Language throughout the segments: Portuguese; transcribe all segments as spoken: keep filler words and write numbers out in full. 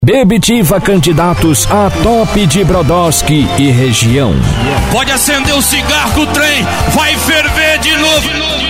Bebitifa candidatos a top de Brodowski e região. Pode acender o cigarro que o trem vai ferver de novo.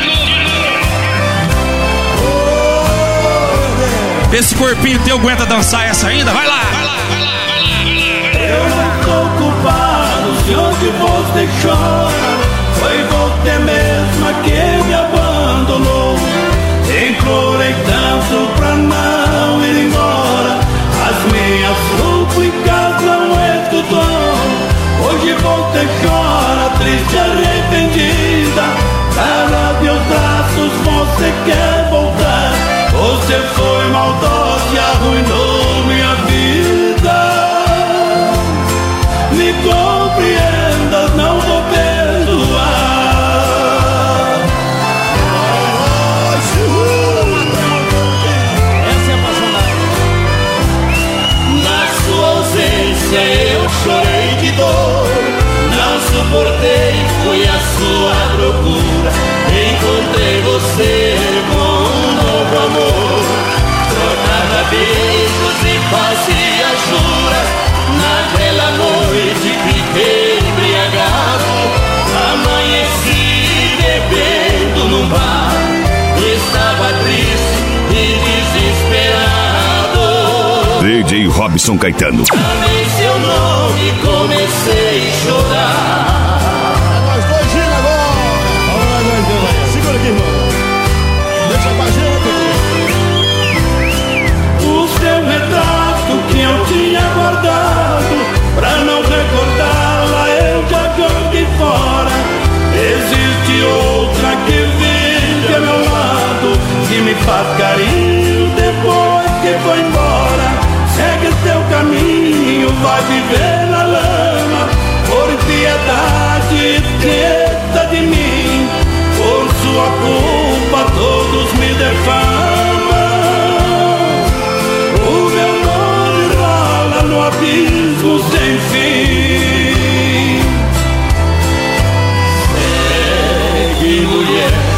Esse corpinho teu aguenta dançar essa ainda? Vai lá, vai lá, vai lá, vai lá, vai lá. Eu não sou culpado se hoje você chora. Foi você mesma que me abandonou. Implorei tanto pra não ir embora. As minhas súplicas não escutou. Hoje você chora, triste, arrependida. Para meus braços você quer voltar. Você foi maldosa e arruinou minha vida. Me compreendas, não vou perdoar. Essa é apaixonada. Na sua ausência eu chorei de dor. Não suportei, fui à sua procura. Encontrei você com um novo amor. Trocava beijos e fazia juras. Naquela noite fiquei embriagado. Amanheci bebendo num bar. Estava triste e desesperado. D J Robson Caetano. Chamei seu nome e comecei a chorar. Nós dois gira agora. Olha, meu Deus. Segura aqui, irmão. Deixa pra gente. O seu retrato que eu tinha guardado. Pra não recordá-la eu já joguei fora. Existe outra que vive ao meu lado, que me faz carinho depois que foi embora. Segue seu caminho, vai viver na lama. Por piedade, esqueça de mim. Por sua culpa todos me defamam. O meu nome rola no abismo sem fim. Segue, mulher,